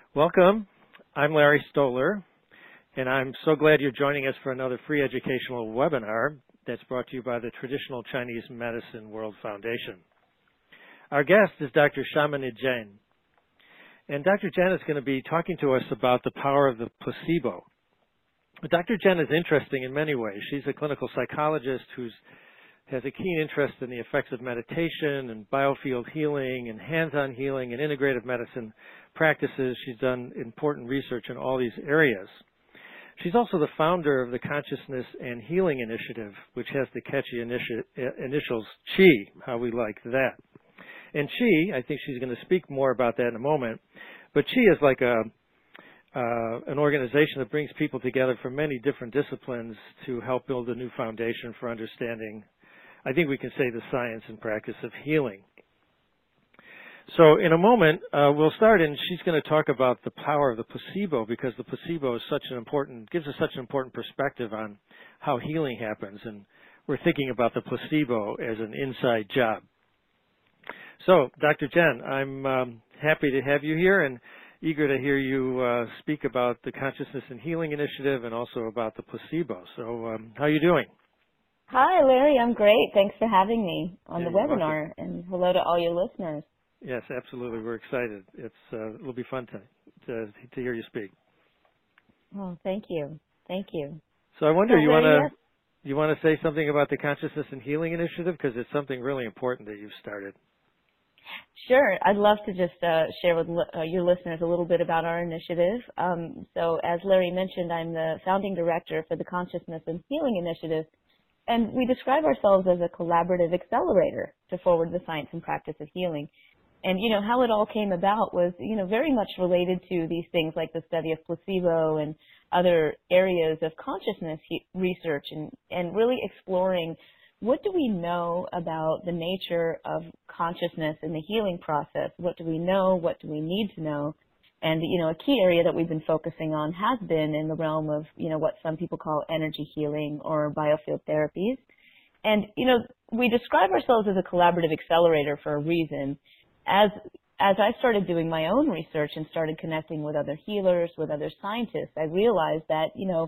Welcome. I'm Larry Stoller, and I'm so glad you're joining us for another free educational webinar that's brought to you by the Traditional Chinese Medicine World Foundation. Our guest is Dr. Shamini Jain, and Dr. Jain is going to be talking to us about the power of the placebo. But Dr. Jain is interesting in many ways. She's a clinical psychologist who has a keen interest in the effects of meditation and biofield healing and hands-on healing and integrative medicine practices. She's done important research in all these areas. She's also the founder of the Consciousness and Healing Initiative, which has the catchy initials CHI, how we like that. And CHI, I think she's going to speak more about that in a moment, but CHI is like an organization that brings people together from many different disciplines to help build a new foundation for understanding, I think we can say, the science and practice of healing. So in a moment, we'll start, and she's going to talk about the power of the placebo, because the placebo is gives us such an important perspective on how healing happens, and we're thinking about the placebo as an inside job. So, Dr. Jain, I'm happy to have you here and eager to hear you speak about the Consciousness and Healing Initiative and also about the placebo. So, how are you doing? Hi, Larry. I'm great. Thanks for having me on the Welcome. webinar, and hello to all your listeners. Yes, absolutely. We're excited. It'll be fun to hear you speak. Oh, thank you. Thank you. So I wonder, you want to say something about the Consciousness and Healing Initiative, because it's something really important that you've started. Sure. I'd love to just share with your listeners a little bit about our initiative. So as Larry mentioned, I'm the founding director for the Consciousness and Healing Initiative, and we describe ourselves as a collaborative accelerator to forward the science and practice of healing. And, how it all came about was, very much related to these things like the study of placebo and other areas of consciousness research and really exploring what do we know about the nature of consciousness in the healing process? What do we know? What do we need to know? And, a key area that we've been focusing on has been in the realm of, what some people call energy healing or biofield therapies. And, we describe ourselves as a collaborative accelerator for a reason. As I started doing my own research and started connecting with other healers, with other scientists, I realized that,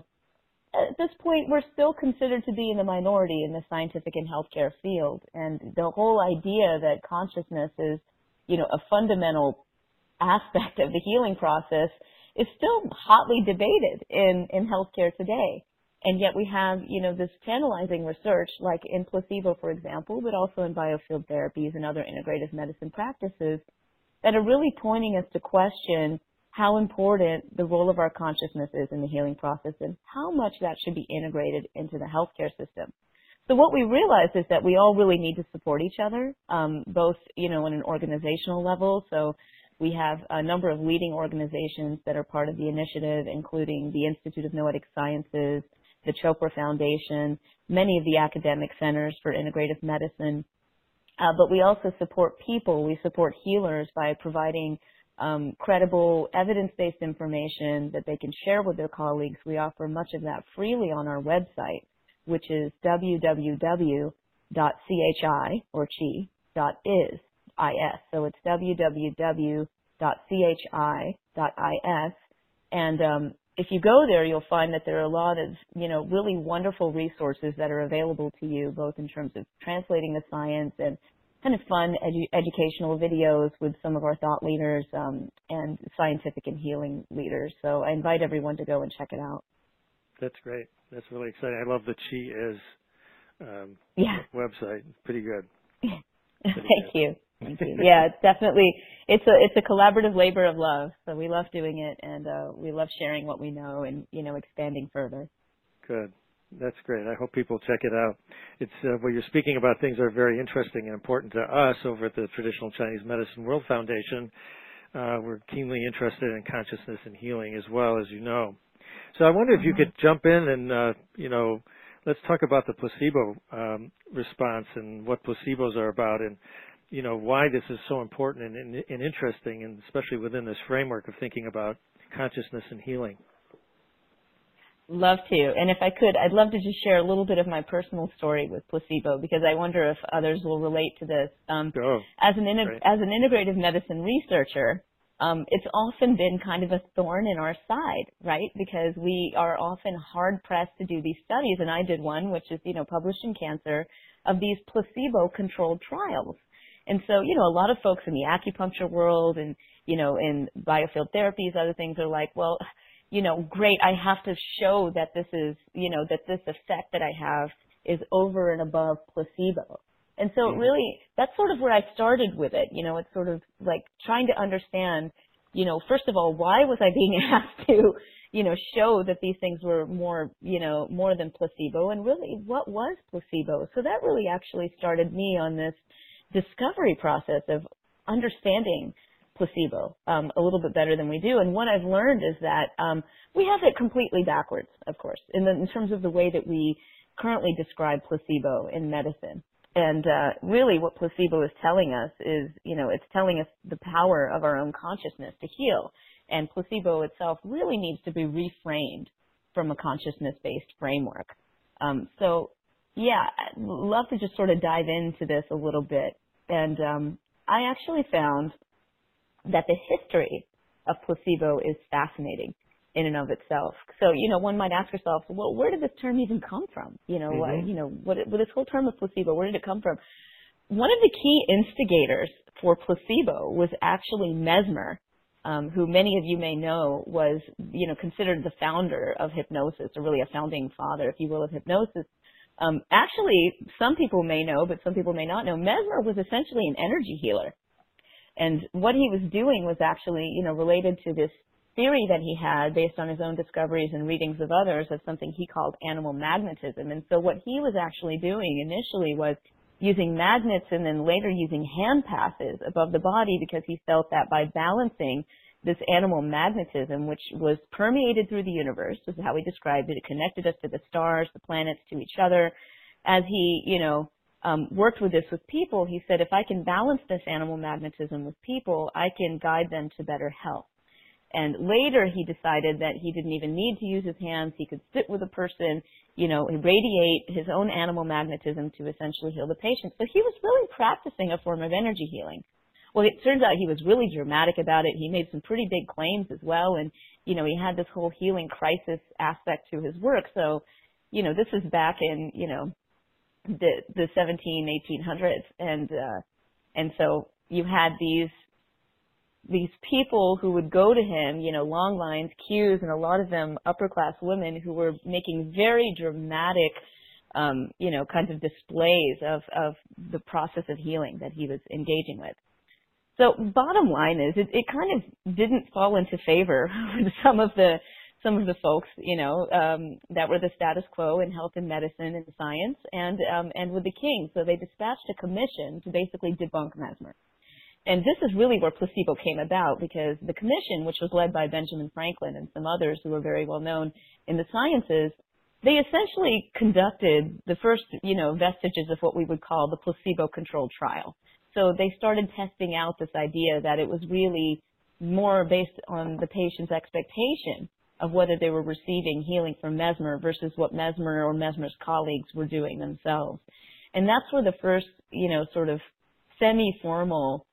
at this point, we're still considered to be in the minority in the scientific and healthcare field. And the whole idea that consciousness is, a fundamental aspect of the healing process is still hotly debated in healthcare today. And yet we have, this tantalizing research, like in placebo, for example, but also in biofield therapies and other integrative medicine practices that are really pointing us to question how important the role of our consciousness is in the healing process and how much that should be integrated into the healthcare system. So what we realized is that we all really need to support each other, both, on an organizational level. So we have a number of leading organizations that are part of the initiative, including the Institute of Noetic Sciences, the Chopra Foundation, many of the academic centers for integrative medicine. But we also support people. We support healers by providing credible, evidence-based information that they can share with their colleagues. We offer much of that freely on our website, which is www.chi, or chi.is. So it's www.chi.is. And if you go there, you'll find that there are a lot of, really wonderful resources that are available to you, both in terms of translating the science and kind of fun educational videos with some of our thought leaders and scientific and healing leaders. So I invite everyone to go and check it out. That's great. That's really exciting. I love the CHI website. Pretty good. Thank you. Yeah, it's definitely, it's a collaborative labor of love. So we love doing it, and we love sharing what we know and, expanding further. Good. That's great. I hope people check it out. It's what you're speaking about, things are very interesting and important to us over at the Traditional Chinese Medicine World Foundation. We're keenly interested in consciousness and healing as well, as you know. So I wonder if you could jump in and, let's talk about the placebo response and what placebos are about, and why this is so important and interesting, and especially within this framework of thinking about consciousness and healing. Love to. And if I could, I'd love to just share a little bit of my personal story with placebo, because I wonder if others will relate to this. As an integrative medicine researcher, it's often been kind of a thorn in our side, right? Because we are often hard-pressed to do these studies, and I did one, which is, published in Cancer, of these placebo-controlled trials. And so, a lot of folks in the acupuncture world and, in biofield therapies, other things are like, well, great, I have to show that this is, that this effect that I have is over and above placebo. And so really, that's sort of where I started with it. It's sort of like trying to understand, first of all, why was I being asked to, show that these things were more, more than placebo, and really what was placebo? So that really actually started me on this discovery process of understanding placebo a little bit better than we do. And what I've learned is that we have it completely backwards, of course, in terms of the way that we currently describe placebo in medicine. And really what placebo is telling us is, it's telling us the power of our own consciousness to heal. And placebo itself really needs to be reframed from a consciousness-based framework. So, yeah, I'd love to just sort of dive into this a little bit. And I actually found that the history of placebo is fascinating in and of itself. So, one might ask yourself, well, where did this term even come from? What this whole term of placebo, where did it come from? One of the key instigators for placebo was actually Mesmer, who many of you may know was, considered the founder of hypnosis, or really a founding father, if you will, of hypnosis. Actually, some people may know, but some people may not know, Mesmer was essentially an energy healer. And what he was doing was actually, related to this theory that he had based on his own discoveries and readings of others of something he called animal magnetism. And so what he was actually doing initially was using magnets and then later using hand passes above the body, because he felt that by balancing this animal magnetism, which was permeated through the universe, this is how he described it, it connected us to the stars, the planets, to each other. As he, worked with this with people, he said, if I can balance this animal magnetism with people, I can guide them to better health. And later he decided that he didn't even need to use his hands. He could sit with a person, radiate his own animal magnetism to essentially heal the patient. So he was really practicing a form of energy healing. Well, it turns out he was really dramatic about it. He made some pretty big claims as well. And, he had this whole healing crisis aspect to his work. So, this is back in, the 1800s. And so you had these people who would go to him, long lines, queues, and a lot of them upper class women who were making very dramatic, kinds of displays of the process of healing that he was engaging with. So bottom line is it kind of didn't fall into favor with some of the folks, that were the status quo in health and medicine and science and with the king. So they dispatched a commission to basically debunk Mesmer. And this is really where placebo came about, because the commission, which was led by Benjamin Franklin and some others who were very well known in the sciences, they essentially conducted the first, vestiges of what we would call the placebo-controlled trial. So they started testing out this idea that it was really more based on the patient's expectation of whether they were receiving healing from Mesmer versus what Mesmer or Mesmer's colleagues were doing themselves. And that's where the first, sort of semi-formal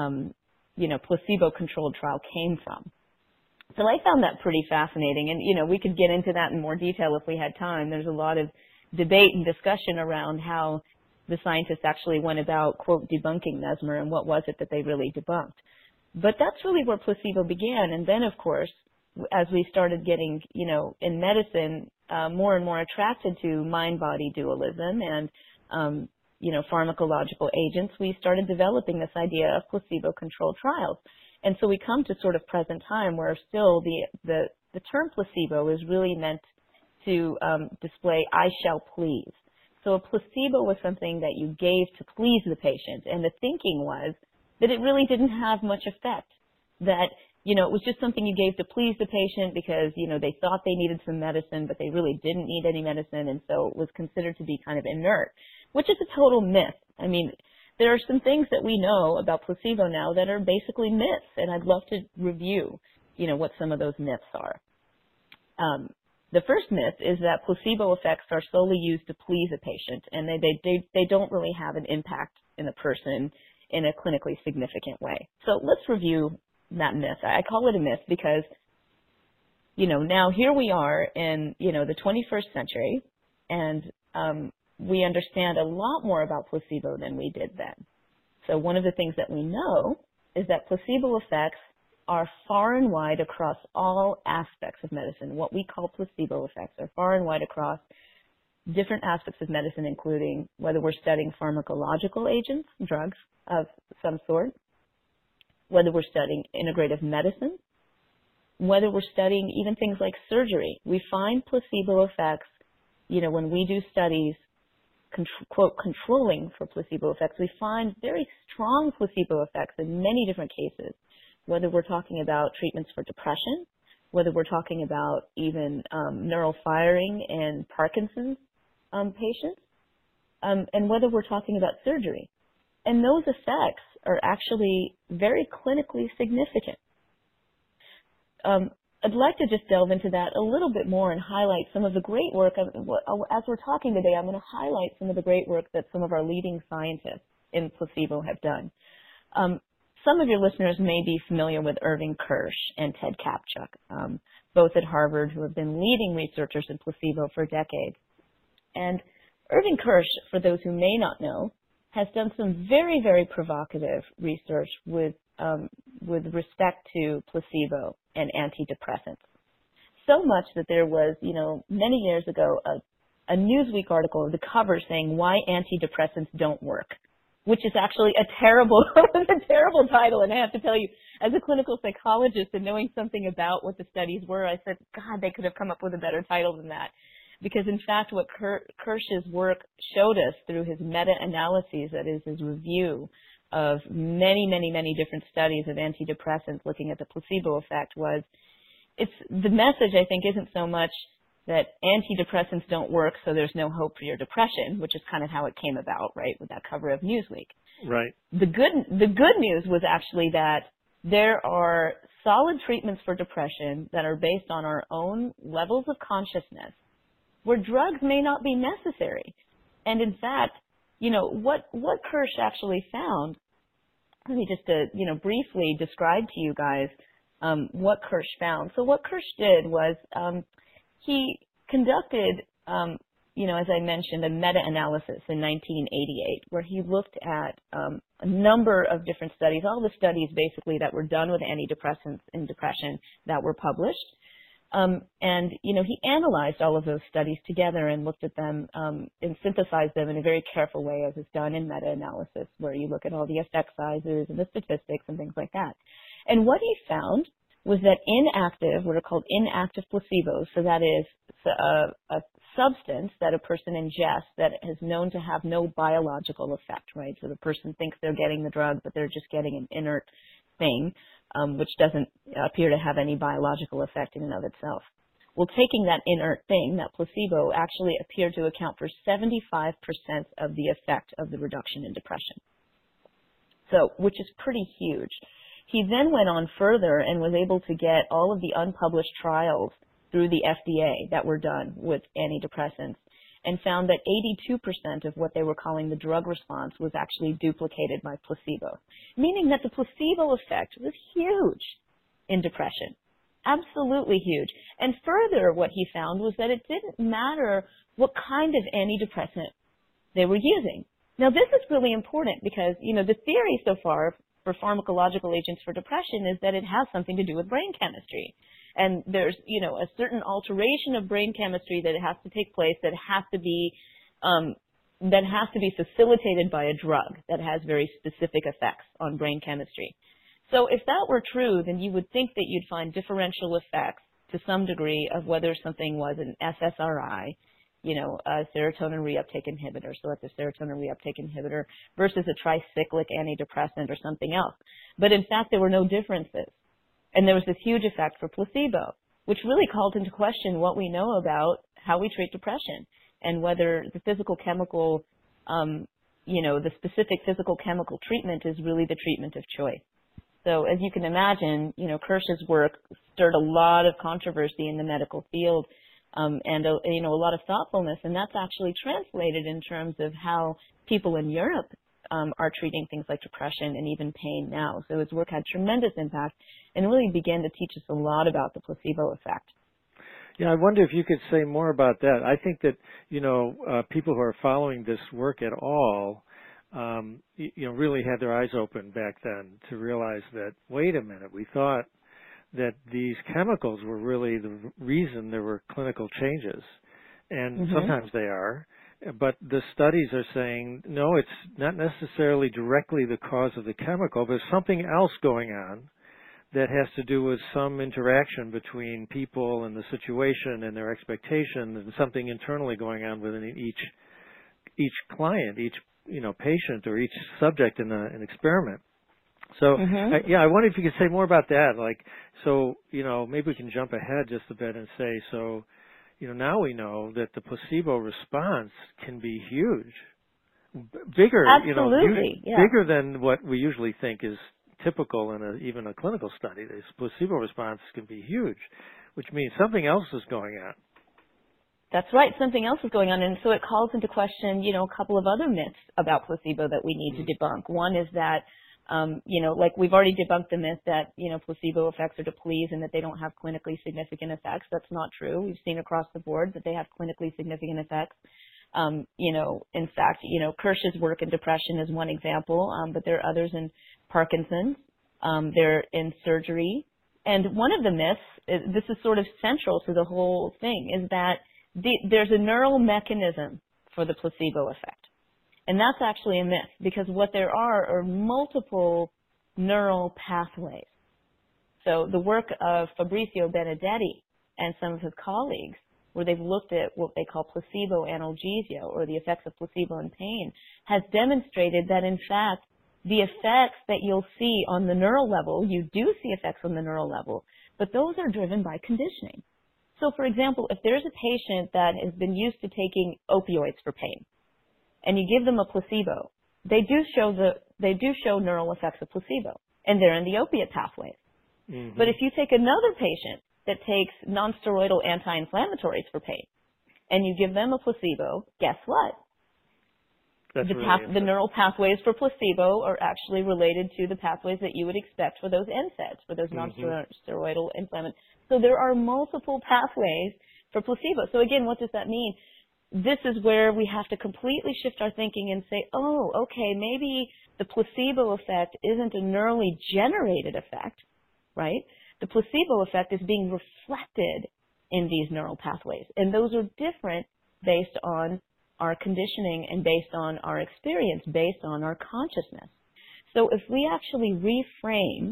placebo-controlled trial came from. So I found that pretty fascinating. And, we could get into that in more detail if we had time. There's a lot of debate and discussion around how the scientists actually went about, quote, debunking Mesmer and what was it that they really debunked. But that's really where placebo began. And then, of course, as we started getting, in medicine, more and more attracted to mind-body dualism and, pharmacological agents, we started developing this idea of placebo-controlled trials. And so we come to sort of present time where still the term placebo is really meant to display I shall please. So a placebo was something that you gave to please the patient, and the thinking was that it really didn't have much effect, that, it was just something you gave to please the patient because, they thought they needed some medicine, but they really didn't need any medicine, and so it was considered to be kind of inert, which is a total myth. I mean, there are some things that we know about placebo now that are basically myths, and I'd love to review, what some of those myths are. The first myth is that placebo effects are solely used to please a patient, and they don't really have an impact in a person in a clinically significant way. So let's review myth. I call it a myth because, now here we are in, the 21st century, and we understand a lot more about placebo than we did then. So one of the things that we know is that placebo effects are far and wide across all aspects of medicine. What we call placebo effects are far and wide across different aspects of medicine, including whether we're studying pharmacological agents, drugs of some sort, whether we're studying integrative medicine, whether we're studying even things like surgery. We find placebo effects, when we do studies, quote, controlling for placebo effects, we find very strong placebo effects in many different cases, whether we're talking about treatments for depression, whether we're talking about even neural firing in Parkinson's patients, and whether we're talking about surgery. And those effects are actually very clinically significant. I'd like to just delve into that a little bit more and highlight some of the great work. As we're talking today, I'm going to highlight some of the great work that some of our leading scientists in placebo have done. Some of your listeners may be familiar with Irving Kirsch and Ted Kaptchuk, both at Harvard, who have been leading researchers in placebo for decades. And Irving Kirsch, for those who may not know, has done some very, very provocative research with respect to placebo and antidepressants. So much that there was, many years ago, a Newsweek article at the cover saying why antidepressants don't work, which is actually a terrible title. And I have to tell you, as a clinical psychologist and knowing something about what the studies were, I said, God, they could have come up with a better title than that. Because in fact, what Kirsch's work showed us through his meta-analyses, that is his review of many, many, many different studies of antidepressants looking at the placebo effect, was the message, I think, isn't so much that antidepressants don't work, so there's no hope for your depression, which is kind of how it came about, right, with that cover of Newsweek. Right. The good news was actually that there are solid treatments for depression that are based on our own levels of consciousness, where drugs may not be necessary. And in fact, what Kirsch actually found, let me just, briefly describe to you guys what Kirsch found. So what Kirsch did was he conducted, as I mentioned, a meta-analysis in 1988, where he looked at a number of different studies, all the studies basically that were done with antidepressants in depression that were published. He analyzed all of those studies together and looked at them and synthesized them in a very careful way, as is done in meta-analysis, where you look at all the effect sizes and the statistics and things like that. And what he found was that inactive, what are called inactive placebos, so that is a substance that a person ingests that is known to have no biological effect, right? So the person thinks they're getting the drug, but they're just getting an inert thing, which doesn't appear to have any biological effect in and of itself. Well, taking that inert thing, that placebo, actually appeared to account for 75% of the effect of the reduction in depression. So, which is pretty huge. He then went on further and was able to get all of the unpublished trials through the FDA that were done with antidepressants, and found that 82% of what they were calling the drug response was actually duplicated by placebo, meaning that the placebo effect was huge in depression, absolutely huge. And further, what he found was that it didn't matter what kind of antidepressant they were using. Now, this is really important because, the theory so far for pharmacological agents for depression is that it has something to do with brain chemistry. And there's, a certain alteration of brain chemistry that has to take place that has to be facilitated by a drug that has very specific effects on brain chemistry. So if that were true, then you would think that you'd find differential effects to some degree of whether something was an SSRI, a serotonin reuptake inhibitor, selective serotonin reuptake inhibitor, versus a tricyclic antidepressant or something else. But in fact, there were no differences. And there was this huge effect for placebo, which really called into question what we know about how we treat depression and whether the physical chemical, the specific physical chemical treatment is really the treatment of choice. So as you can imagine, Kirsch's work stirred a lot of controversy in the medical field and a lot of thoughtfulness, and that's actually translated in terms of how people in Europe are treating things like depression and even pain now. So his work had tremendous impact and really began to teach us a lot about the placebo effect. Yeah, I wonder if you could say more about that. I think that, people who are following this work at all, really had their eyes open back then to realize that, wait a minute, we thought that these chemicals were really the reason there were clinical changes. And sometimes they are. But the studies are saying, no, it's not necessarily directly the cause of the chemical. There's something else going on that has to do with some interaction between people and the situation and their expectations, and something internally going on within each client, each patient, or each subject in an experiment. So I wonder if you could say more about that. Maybe we can jump ahead just a bit and say, now we know that the placebo response can be huge, bigger, Absolutely, bigger than what we usually think is typical in even a clinical study. This placebo response can be huge, which means something else is going on. That's right. Something else is going on. And so it calls into question, a couple of other myths about placebo that we need to debunk. One is that, we've already debunked the myth that, placebo effects are to please and that they don't have clinically significant effects. That's not true. We've seen across the board that they have clinically significant effects. In fact, Kirsch's work in depression is one example, but there are others in Parkinson's. They're in surgery. And one of the myths, this is sort of central to the whole thing, is that there's a neural mechanism for the placebo effect. And that's actually a myth, because what there are multiple neural pathways. So the work of Fabrizio Benedetti and some of his colleagues, where they've looked at what they call placebo analgesia, or the effects of placebo in pain, has demonstrated that, in fact, the effects that you'll see on the neural level, you do see effects on the neural level, but those are driven by conditioning. So, for example, if there's a patient that has been used to taking opioids for pain, and you give them a placebo, they do show neural effects of placebo, and they're in the opiate pathways. But if you take another patient that takes nonsteroidal anti-inflammatories for pain, and you give them a placebo, guess what? The neural pathways for placebo are actually related to the pathways that you would expect for those NSAIDs, for those nonsteroidal inflammatories. So there are multiple pathways for placebo. So again, what does that mean? This is where we have to completely shift our thinking and say, oh, okay, maybe the placebo effect isn't a neurally generated effect, right? The placebo effect is being reflected in these neural pathways. And those are different based on our conditioning and based on our experience, based on our consciousness. So if we actually reframe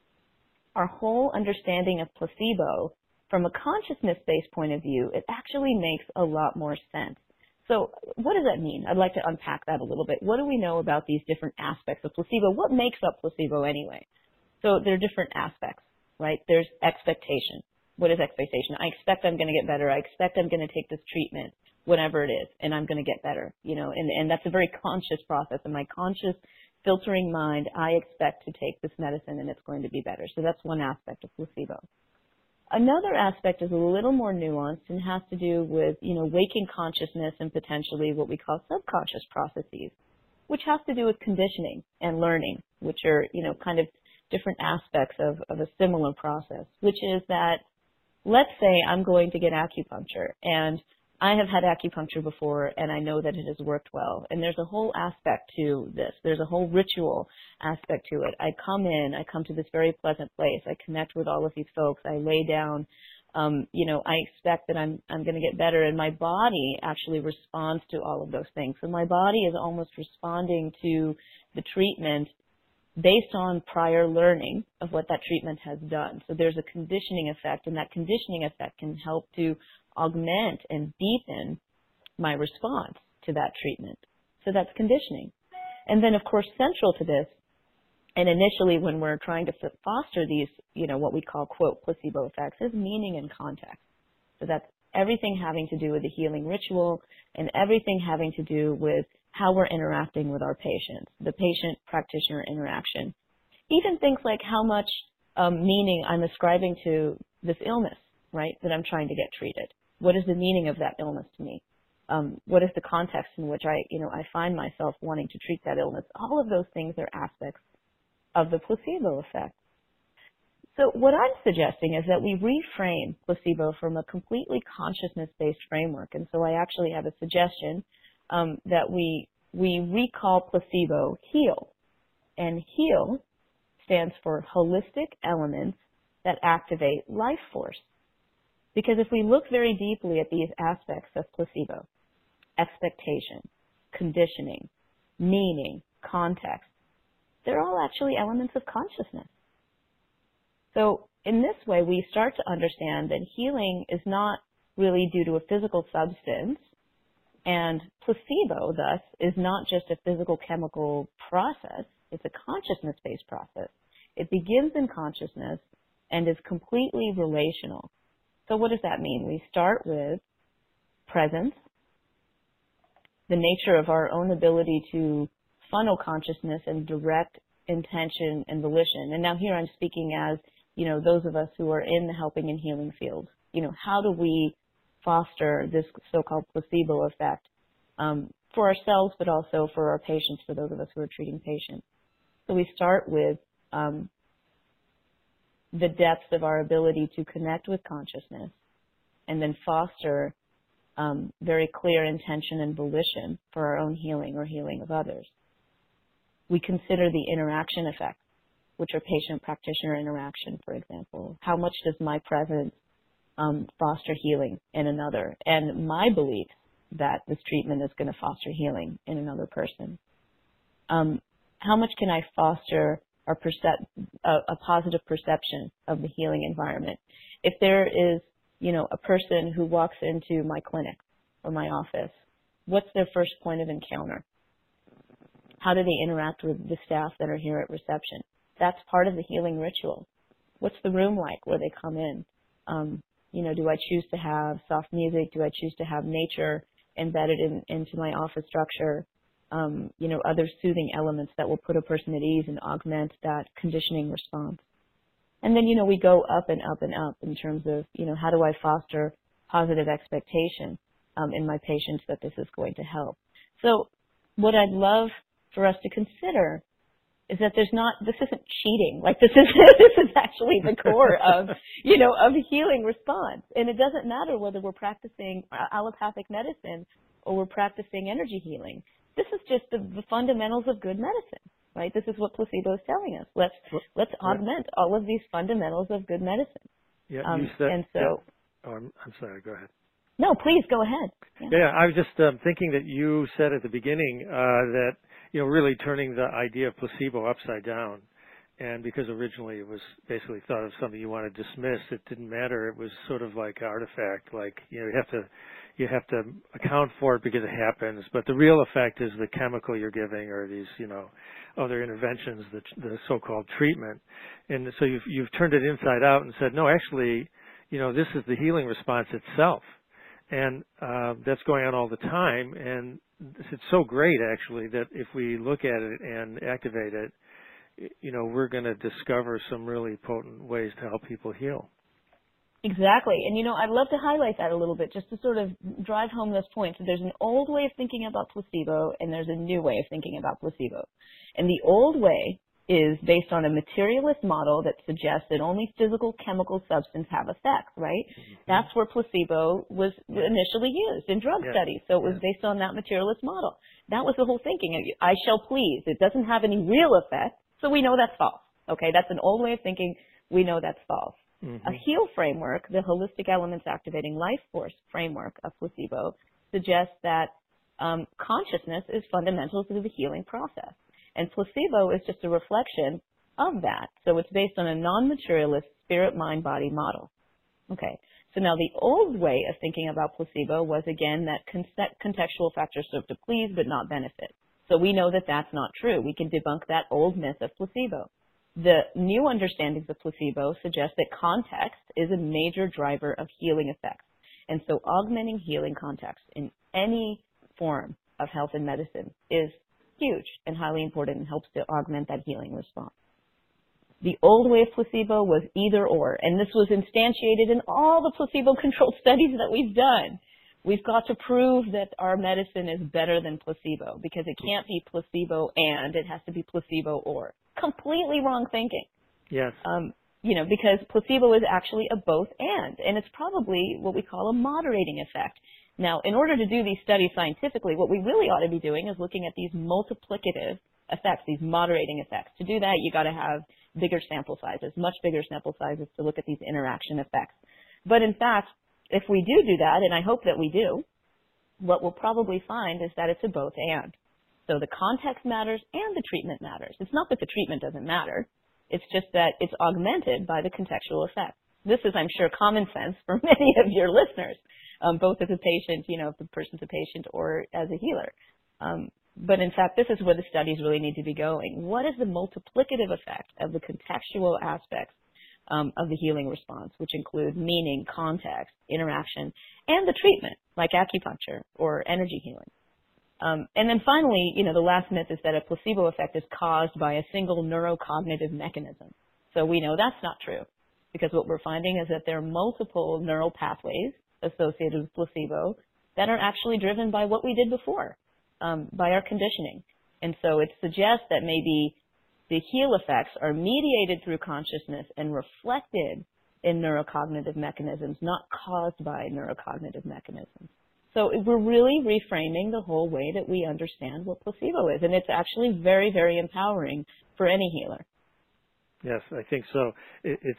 our whole understanding of placebo from a consciousness-based point of view, it actually makes a lot more sense. So what does that mean? I'd like to unpack that a little bit. What do we know about these different aspects of placebo? What makes up placebo anyway? So there are different aspects, right? There's expectation. What is expectation? I expect I'm going to get better. I expect I'm going to take this treatment, whatever it is, and I'm going to get better, and that's a very conscious process. In my conscious filtering mind, I expect to take this medicine and it's going to be better. So that's one aspect of placebo. Another aspect is a little more nuanced and has to do with, waking consciousness and potentially what we call subconscious processes, which has to do with conditioning and learning, which are, kind of different aspects of a similar process, which is that, let's say I'm going to get acupuncture, and I have had acupuncture before, and I know that it has worked well. And there's a whole aspect to this. There's a whole ritual aspect to it. I come to this very pleasant place. I connect with all of these folks. I lay down. I expect that I'm going to get better, and my body actually responds to all of those things. So my body is almost responding to the treatment based on prior learning of what that treatment has done. So there's a conditioning effect, and that conditioning effect can help to augment and deepen my response to that treatment. So that's conditioning. And then, of course, central to this, and initially when we're trying to foster these, what we call, quote, placebo effects, is meaning and context. So that's everything having to do with the healing ritual and everything having to do with how we're interacting with our patients, the patient-practitioner interaction. Even things like how much meaning I'm ascribing to this illness, right, that I'm trying to get treated. What is the meaning of that illness to me? What is the context in which I find myself wanting to treat that illness? All of those things are aspects of the placebo effect. So what I'm suggesting is that we reframe placebo from a completely consciousness-based framework. And so I actually have a suggestion that we recall placebo HEAL. And HEAL stands for holistic elements that activate life force. Because if we look very deeply at these aspects of placebo, expectation, conditioning, meaning, context, they're all actually elements of consciousness. So in this way, we start to understand that healing is not really due to a physical substance, and placebo, thus, is not just a physical chemical process. It's a consciousness-based process. It begins in consciousness and is completely relational. So what does that mean? We start with presence, the nature of our own ability to funnel consciousness and direct intention and volition. And now here I'm speaking as, those of us who are in the helping and healing field. How do we foster this so-called placebo effect for ourselves, but also for our patients, for those of us who are treating patients? So we start with the depths of our ability to connect with consciousness and then foster very clear intention and volition for our own healing or healing of others. We consider the interaction effects, which are patient-practitioner interaction, for example. How much does my presence foster healing in another? And my belief that this treatment is going to foster healing in another person. How much can I foster a positive perception of the healing environment? If there is, a person who walks into my clinic or my office, what's their first point of encounter? How do they interact with the staff that are here at reception? That's part of the healing ritual. What's the room like where they come in? Do I choose to have soft music? Do I choose to have nature embedded into my office structure? Other soothing elements that will put a person at ease and augment that conditioning response. And then, we go up and up and up in terms of, how do I foster positive expectation in my patients that this is going to help? So what I'd love for us to consider is that this isn't cheating. Like this is actually the core of a healing response. And it doesn't matter whether we're practicing allopathic medicine or we're practicing energy healing. This is just the fundamentals of good medicine, right? This is what placebo is telling us. Let's augment all of these fundamentals of good medicine. Yeah, you said. And so. Yeah. Oh, I'm sorry. Go ahead. No, please go ahead. Yeah, I was just thinking that you said at the beginning that really turning the idea of placebo upside down, and because originally it was basically thought of something you want to dismiss, it didn't matter. It was sort of like an artifact, like you have to account for it because it happens, but the real effect is the chemical you're giving or these other interventions, the so-called treatment, and so you've turned it inside out and said no, actually this is the healing response itself. And that's going on all the time, and it's so great, actually, that if we look at it and activate it, we're going to discover some really potent ways to help people heal. Exactly. And, I'd love to highlight that a little bit just to sort of drive home this point. So there's an old way of thinking about placebo, and there's a new way of thinking about placebo. And the old way is based on a materialist model that suggests that only physical chemical substances have effects, right? Mm-hmm. That's where placebo was initially used in drug studies. So it was based on that materialist model. That was the whole thinking. I shall please. It doesn't have any real effect, so we know that's false. Okay, that's an old way of thinking. We know that's false. Mm-hmm. A HEAL framework, the Holistic Elements Activating Life Force framework of placebo, suggests that consciousness is fundamental to the healing process. And placebo is just a reflection of that. So it's based on a non-materialist spirit, mind, body model. Okay. So now the old way of thinking about placebo was, again, that contextual factors serve to please but not benefit. So we know that that's not true. We can debunk that old myth of placebo. The new understandings of placebo suggest that context is a major driver of healing effects. And so augmenting healing context in any form of health and medicine is huge and highly important and helps to augment that healing response. The old way of placebo was either or, and this was instantiated in all the placebo-controlled studies that we've done. We've got to prove that our medicine is better than placebo because it can't be placebo and it has to be placebo or. Completely wrong thinking. Yes. Because placebo is actually a both and it's probably what we call a moderating effect. Now, in order to do these studies scientifically, what we really ought to be doing is looking at these multiplicative effects, these moderating effects. To do that, you got to have bigger sample sizes, much bigger sample sizes to look at these interaction effects. But in fact, if we do that, and I hope that we do, what we'll probably find is that it's a both and. So the context matters and the treatment matters. It's not that the treatment doesn't matter. It's just that it's augmented by the contextual effect. This is, I'm sure, common sense for many of your listeners, both as a patient, if the person's a patient, or as a healer. But in fact, this is where the studies really need to be going. What is the multiplicative effect of the contextual aspects of the healing response, which include meaning, context, interaction, and the treatment, like acupuncture or energy healing? And then finally, the last myth is that a placebo effect is caused by a single neurocognitive mechanism. So we know that's not true, because what we're finding is that there are multiple neural pathways associated with placebo that are actually driven by what we did before, by our conditioning. And so it suggests that maybe the heal effects are mediated through consciousness and reflected in neurocognitive mechanisms, not caused by neurocognitive mechanisms. So we're really reframing the whole way that we understand what placebo is, and it's actually very, very empowering for any healer. Yes, I think so. It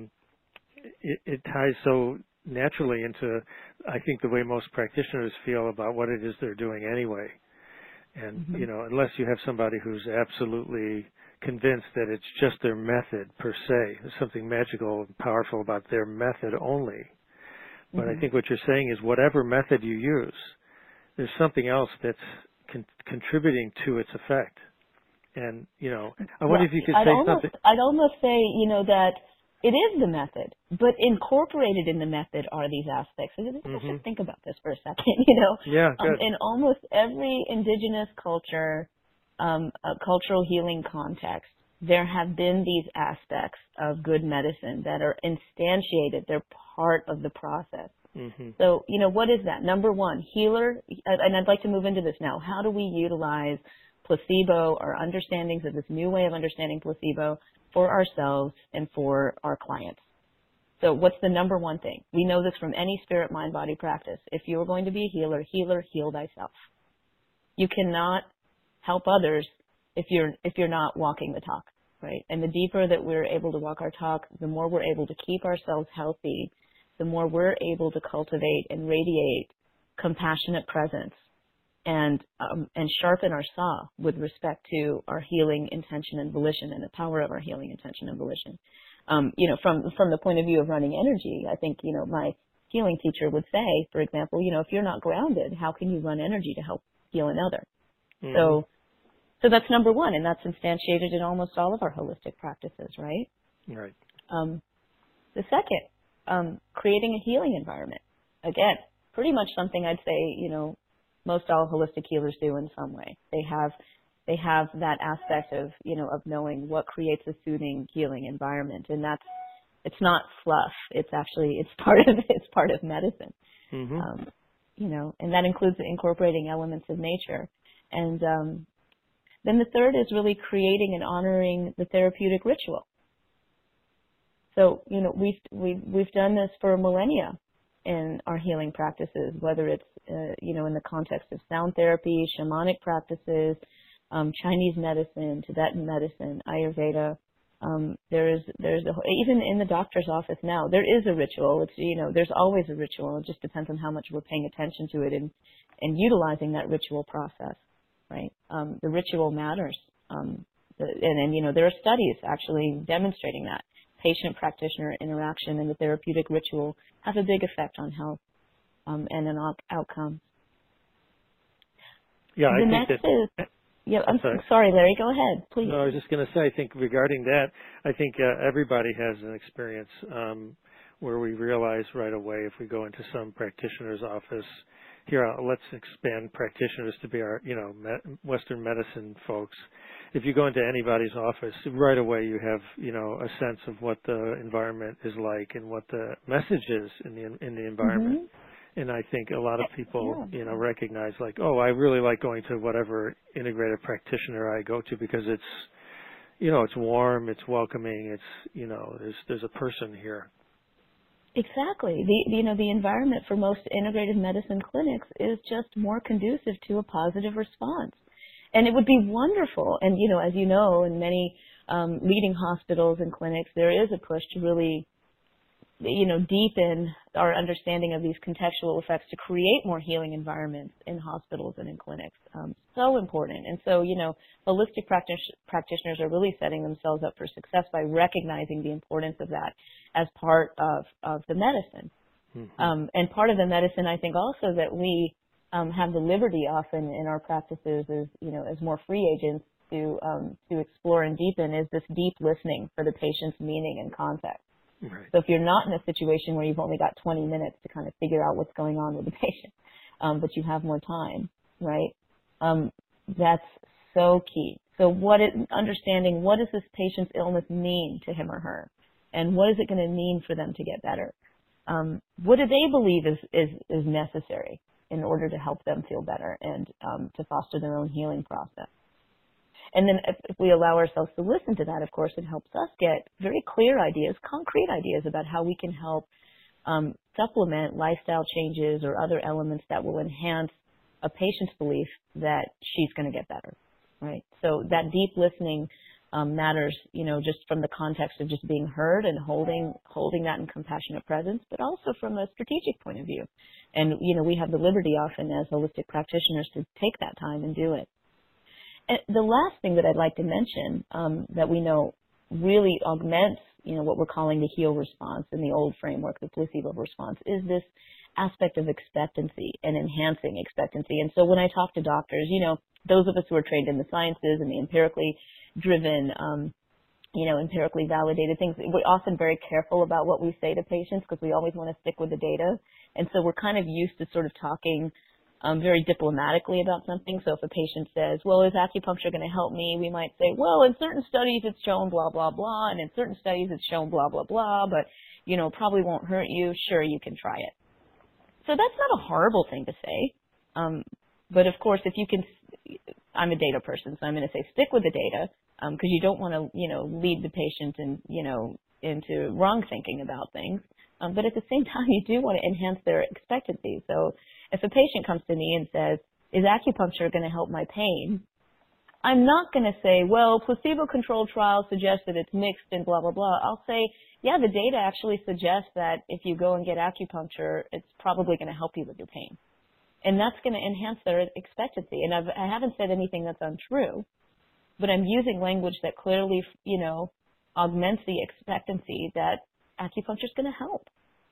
ties so naturally into, I think, the way most practitioners feel about what it is they're doing anyway. And, unless you have somebody who's absolutely convinced that it's just their method per se, there's something magical and powerful about their method only. But I think what you're saying is whatever method you use, there's something else that's contributing to its effect. And, I wonder if you could say something. I'd almost say, that it is the method, but incorporated in the method are these aspects. So let's just think about this for a second, Yeah, good. In almost every indigenous culture, cultural healing context, there have been these aspects of good medicine that are instantiated. They're part of the process. So, what is that? Number one, healer, and I'd like to move into this now. How do we utilize placebo or understandings of this new way of understanding placebo for ourselves and for our clients? So what's the number one thing? We know this from any spirit, mind, body practice. If you're going to be a healer, heal thyself. You cannot help others if you're not walking the talk, right? And the deeper that we're able to walk our talk, the more we're able to keep ourselves healthy, the more we're able to cultivate and radiate compassionate presence and sharpen our saw with respect to our healing intention and volition and the power of our healing intention and volition. From the point of view of running energy, I think, my healing teacher would say, for example, if you're not grounded, how can you run energy to help heal another? So that's number one, and that's instantiated in almost all of our holistic practices, right? Right. The second, creating a healing environment. Again, pretty much something I'd say, most all holistic healers do in some way. They have that aspect of, of knowing what creates a soothing, healing environment, and it's not fluff. It's part of medicine. And that includes incorporating elements of nature. And then the third is really creating and honoring the therapeutic ritual. So, we've done this for millennia in our healing practices, whether it's, in the context of sound therapy, shamanic practices, Chinese medicine, Tibetan medicine, Ayurveda. Even in the doctor's office now, there is a ritual. It's, there's always a ritual. It just depends on how much we're paying attention to it and utilizing that ritual process, right? The ritual matters. And there are studies actually demonstrating that. Patient-practitioner interaction and the therapeutic ritual have a big effect on health and an outcome. Yeah, the next is... Yeah, I'm sorry, Larry. Go ahead, please. No, I was just going to say, I think regarding that, I think everybody has an experience where we realize right away if we go into some practitioner's office, here, let's expand practitioners to be our, Western medicine folks. If you go into anybody's office, right away you have, a sense of what the environment is like and what the message is in the environment. And I think a lot of people, Yeah. recognize like, oh, I really like going to whatever integrative practitioner I go to because it's, it's warm, it's welcoming, it's, there's a person here. Exactly. The environment for most integrative medicine clinics is just more conducive to a positive response. And it would be wonderful. And, as you know, in many leading hospitals and clinics, there is a push to really, deepen our understanding of these contextual effects to create more healing environments in hospitals and in clinics. So important. And so, holistic practitioners are really setting themselves up for success by recognizing the importance of that as part of the medicine. Mm-hmm. And part of the medicine, I think also that we have the liberty often in our practices as more free agents to explore and deepen is this deep listening for the patient's meaning and context. Right. So if you're not in a situation where you've only got 20 minutes to kind of figure out what's going on with the patient, but you have more time, right? That's so key. So understanding what does this patient's illness mean to him or her, and what is it going to mean for them to get better? What do they believe is necessary in order to help them feel better and to foster their own healing process? And then if we allow ourselves to listen to that, of course, it helps us get very clear ideas, concrete ideas about how we can help supplement lifestyle changes or other elements that will enhance a patient's belief that she's going to get better, right? So that deep listening matters, just from the context of just being heard and holding that in compassionate presence, but also from a strategic point of view. And, we have the liberty often as holistic practitioners to take that time and do it. And the last thing that I'd like to mention that we know really augments, what we're calling the heal response in the old framework, the placebo response, is this aspect of expectancy and enhancing expectancy. And so when I talk to doctors, those of us who are trained in the sciences and the empirically driven, empirically validated things, we're often very careful about what we say to patients because we always want to stick with the data. And so we're kind of used to sort of talking very diplomatically about something. So if a patient says, well, is acupuncture going to help me? We might say, well, in certain studies it's shown blah, blah, blah, and in certain studies it's shown blah, blah, blah, but, probably won't hurt you. Sure, you can try it. So that's not a horrible thing to say. But of course, if you can, I'm a data person, so I'm going to say stick with the data because you don't want to, lead the patient into wrong thinking about things. But at the same time, you do want to enhance their expectancy. So if a patient comes to me and says, is acupuncture going to help my pain? I'm not going to say, well, placebo-controlled trials suggest that it's mixed and blah, blah, blah. I'll say, yeah, the data actually suggests that if you go and get acupuncture, it's probably going to help you with your pain. And that's going to enhance their expectancy. And I haven't said anything that's untrue, but I'm using language that clearly, augments the expectancy that acupuncture is going to help.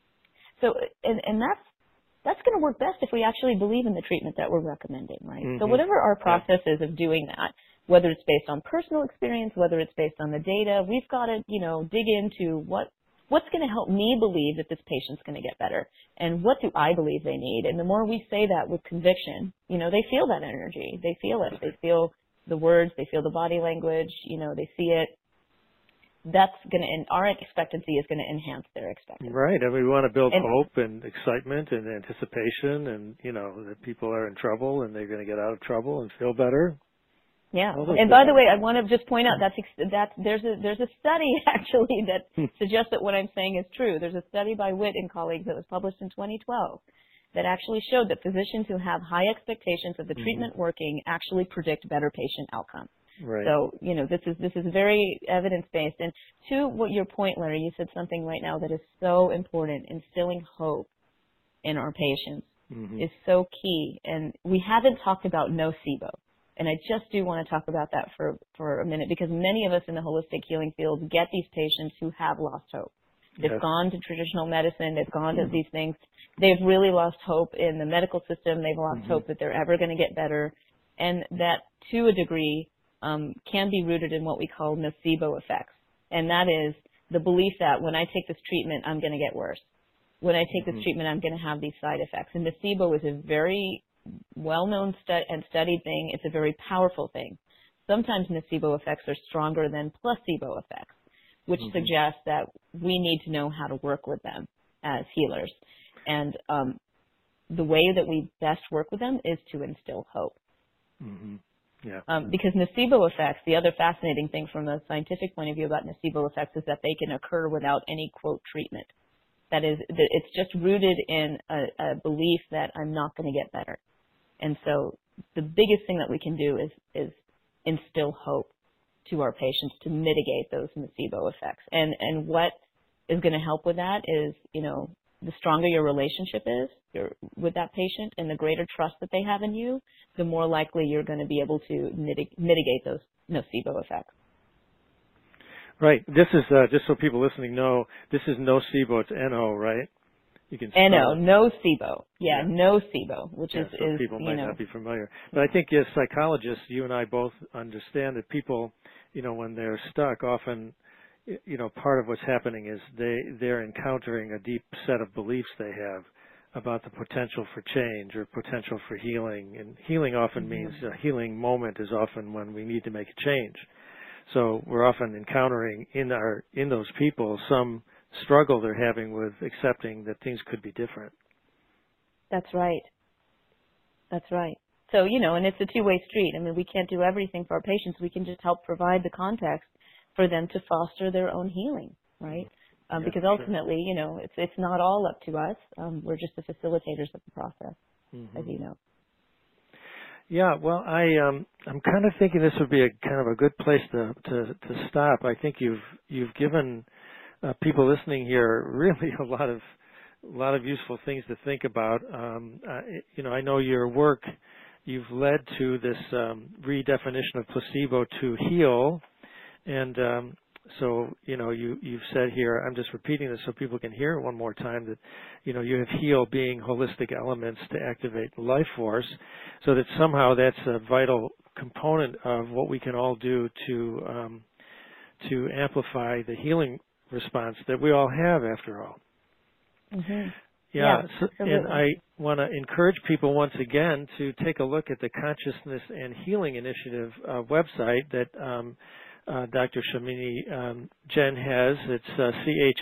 So, and that's going to work best if we actually believe in the treatment that we're recommending, right? Mm-hmm. So whatever our process is of doing that, whether it's based on personal experience, whether it's based on the data, we've got to, dig into what's going to help me believe that this patient's going to get better, and what do I believe they need? And the more we say that with conviction, they feel that energy. They feel it. They feel the words. They feel the body language. They see it. That's going to, and our expectancy is going to enhance their expectancy. Right, and we want to build hope and excitement and anticipation, and that people are in trouble and they're going to get out of trouble and feel better. Yeah, and by the way, I want to just point out that there's a study actually that suggests that what I'm saying is true. There's a study by Witt and colleagues that was published in 2012 that actually showed that physicians who have high expectations of the treatment working actually predict better patient outcomes. Right. So, this is very evidence-based. And to what your point, Larry, you said something right now that is so important. Instilling hope in our patients is so key. And we haven't talked about nocebo. And I just do want to talk about that for a minute, because many of us in the holistic healing field get these patients who have lost hope. They've gone to traditional medicine. They've gone to these things. They've really lost hope in the medical system. They've lost hope that they're ever going to get better. And that, to a degree, can be rooted in what we call nocebo effects. And that is the belief that when I take this treatment, I'm going to get worse. When I take this treatment, I'm going to have these side effects. And nocebo is a very well-known and studied thing. It's a very powerful thing. Sometimes nocebo effects are stronger than placebo effects, which suggests that we need to know how to work with them as healers. And the way that we best work with them is to instill hope. Mm-hmm. Yeah. Because nocebo effects, the other fascinating thing from a scientific point of view about nocebo effects is that they can occur without any, quote, treatment. That is, it's just rooted in a belief that I'm not going to get better. And so the biggest thing that we can do is instill hope to our patients to mitigate those nocebo effects. And what is going to help with that is, the stronger your relationship is with that patient and the greater trust that they have in you, the more likely you're going to be able to mitigate those nocebo effects. Right. This is, just so people listening know, this is nocebo. It's N-O, right? You can N-O, nocebo. Yeah, nocebo, which is people might not be familiar. But I think as psychologists, you and I both understand that people, when they're stuck, often, part of what's happening is they're encountering a deep set of beliefs they have about the potential for change or potential for healing. And healing often means a healing moment is often when we need to make a change. So we're often encountering in those people some struggle they're having with accepting that things could be different. That's right. That's right. So, and it's a two-way street. I mean, we can't do everything for our patients. We can just help provide the context for them to foster their own healing, right? Because ultimately, it's not all up to us. We're just the facilitators of the process, as you know. Yeah, well, I'm kind of thinking this would be a kind of a good place to stop. I think you've given people listening here really a lot of useful things to think about. I know your work, you've led to this redefinition of placebo to heal, and so you've said here, I'm just repeating this so people can hear it one more time, that you have heal being holistic elements to activate the life force, so that somehow that's a vital component of what we can all do to amplify the healing response that we all have, after all. Mm-hmm. Yeah, and I want to encourage people once again to take a look at the Consciousness and Healing Initiative website that Dr. Shamini Jain has. It's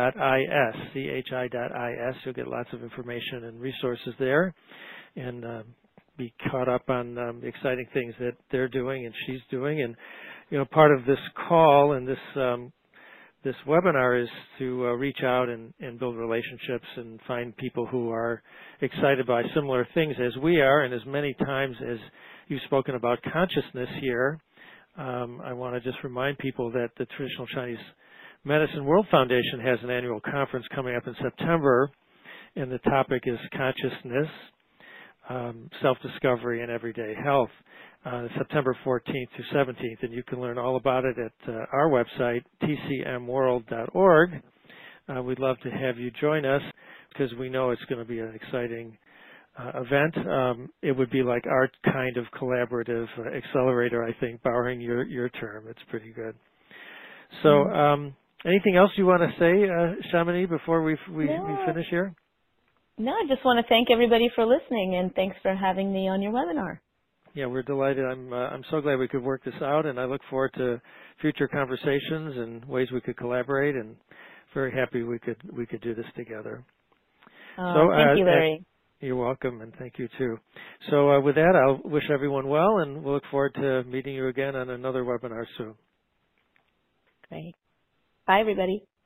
chi.is. You'll get lots of information and resources there, and be caught up on the exciting things that they're doing and she's doing. And part of this call and this webinar is to reach out and build relationships and find people who are excited by similar things as we are. And as many times as you've spoken about consciousness here, I want to just remind people that the Traditional Chinese Medicine World Foundation has an annual conference coming up in September, and the topic is consciousness, self-discovery, and everyday health. September 14th to 17th, and you can learn all about it at our website, tcmworld.org. We'd love to have you join us because we know it's going to be an exciting event. It would be like our kind of collaborative accelerator, I think, borrowing your term. It's pretty good. So anything else you want to say, Shamini, before we finish here? No, I just want to thank everybody for listening, and thanks for having me on your webinar. Yeah, we're delighted. I'm so glad we could work this out, and I look forward to future conversations and ways we could collaborate. And very happy we could do this together. Thank you, Larry. You're welcome, and thank you too. So with that, I'll wish everyone well, and we'll look forward to meeting you again on another webinar soon. Great. Bye, everybody.